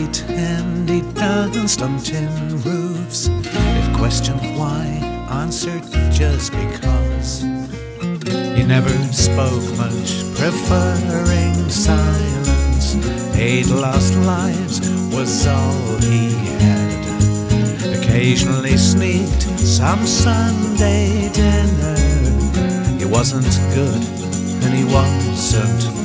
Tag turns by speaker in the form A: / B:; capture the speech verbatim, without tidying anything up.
A: pretend he danced on tin roofs. If questioned why, answered just because. He never spoke much, preferring silence. Eight lost lives was all he had. Occasionally sneaked some Sunday dinner. He wasn't good and he wasn't